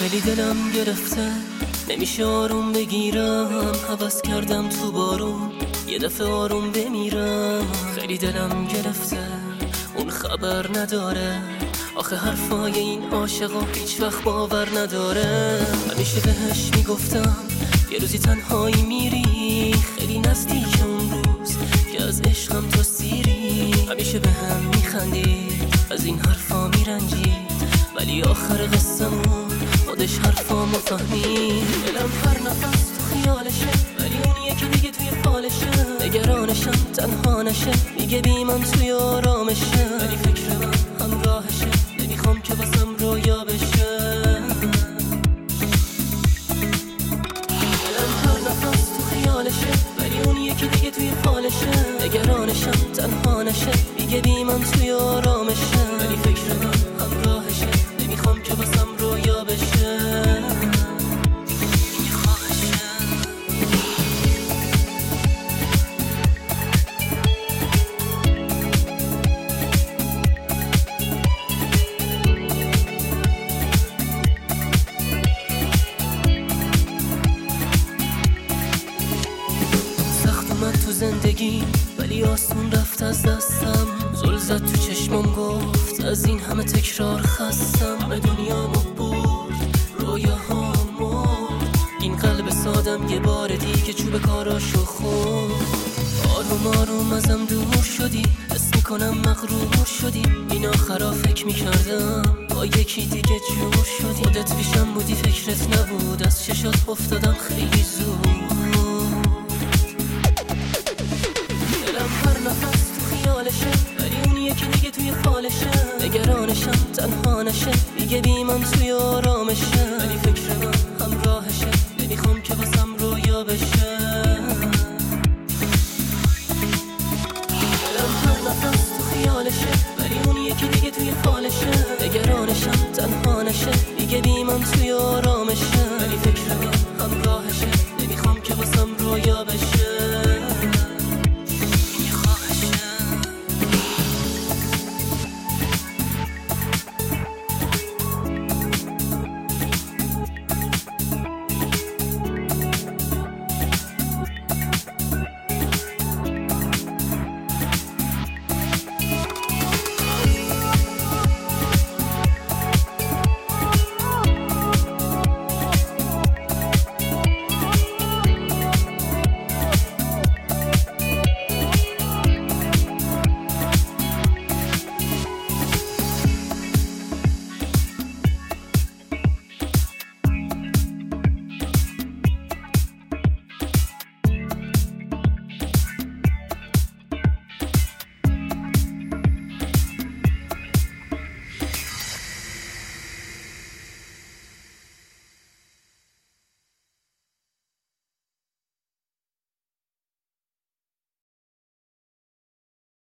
خیلی دلم گرفته نمیشه آروم بگیرم، هوس کردم تو بارون یه دفعه آروم بمیرم. خیلی دلم گرفته اون خبر نداره، آخه حرفای این عاشقا هیچ وقت باور نداره. همیشه بهش میگفتم یه روزی تنهایی میری، خیلی نزدیک اون روز که از عشقم تو سیری. همیشه به هم میخندید از این حرفا میرنجید، ولی آخر قصه‌مون خودش حرفامو فهمید. دلم هر نفس تو خیالشه، ولی اون یکی دیگه توی فالشه. نگرانشم تنها نشه، میگه بی من توی آرامشه، ولی فکر من همراهشه، نمیخوام که واسم رویا بشه. دلم هر نفس تو خیالشه، ولی اون یکی دیگه توی فالشه. نگرانشم تنها نشه، میگه بی من توی آرامشه، ولی فکر من همراهشه، نمیخوام که واسم رویا بشه. تو زندگی ولی آسون رفت از دستم، زل زد تو چشمم گفت از این همه تکرار خستم. همه دنیامو برد رویاهام مرد، این قلب سادم یه بار دیگه چوب کاراشو خورد. آروم آروم ازم دور شدی، حس میکنم مغرور شدی. این آخرا فکر میکردم با یکی دیگه جور شدی. خودت پیشم بودی فکرت نبود، از چشات افتادم خیلی زود. هر نفس تو خیالشه، ولی اون یکی دیگه توی فالشه. نگرانشم تنها نشه، میگه بی من توی آرامشه، ولی فکر من همراهشه، نمیخوام که واسم رویا بشه. دلم هر نفس تو خیالشه، ولی اون یکی دیگه توی فالشه. نگرانشم تنها نشه، میگه بی من توی آرامشه.